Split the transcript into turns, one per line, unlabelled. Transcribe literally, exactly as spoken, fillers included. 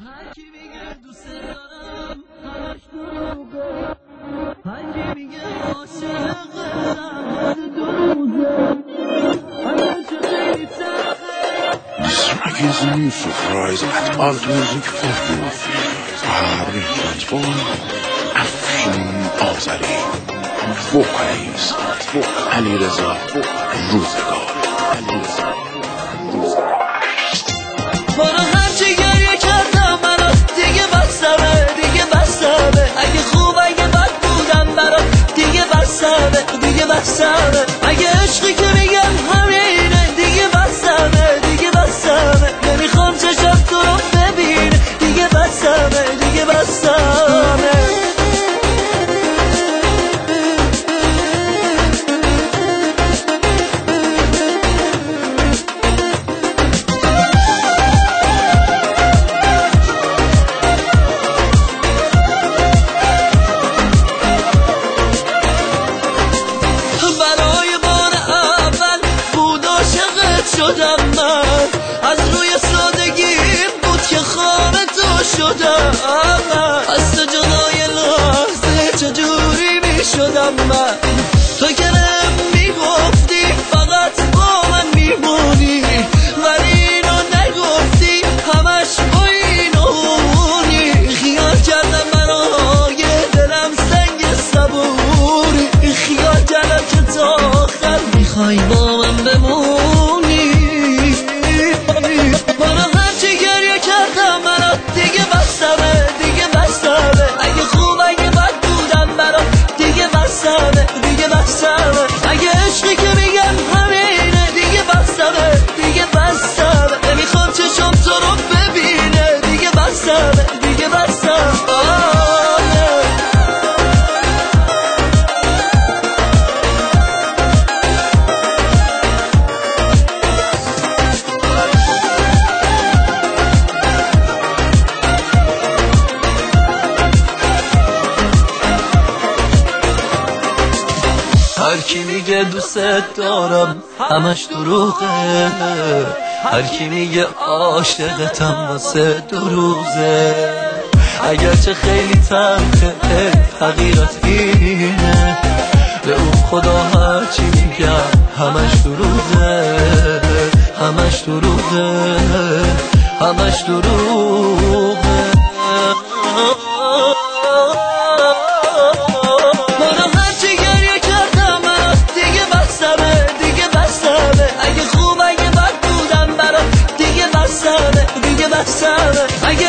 هر کی میگه دوست دارم همش دروغه، هر کی میگه عاشقم دروغه، همیشه خیلی تلخه.
Smack is a new surprise at Alt Music Festival. Bahar Transform Afshin Azari Vocalize Ali Reza Rozegar Ali Reza Rozegar.
برو هرچی گریه کردم برات دیگه بسمه، دیگه بسمه. اگه خوب اگه بد بودم برات دیگه بسمه، دیگه بسمه. اگه عشقی که میگم همینه دیگه بسمه، دیگه بسمه. نمیخوام چشم تو رو ببینه دیگه بسمه، دیگه بسمه. شدم من از روی سادگیم بود که خام تو شدم، از تو جلوی لحظه چجوری می شدم من. تو که میگفتی فقط با من میمونی، ولی اینو نگفتی همش با اینونی. خیال کردم برای دلم سنگ صبوری، خیال کردم که تا آخر میخوای با من بمونی. دیگه بسمه اگه عشقی که میگم همینه دیگه بسمه، دیگه بسمه. نمیخوام چشم تو رو ببینه دیگه بسمه، دیگه بسمه. هر کی میگه دوست دارم همش دروغه، هر کی میگه عاشقتم واسه دو روزه. اگرچه خیلی تلخه حقیقت اینه، به اون خدا هر چی میگم همش دروغه، همش دروغه، همش دروغه. اگه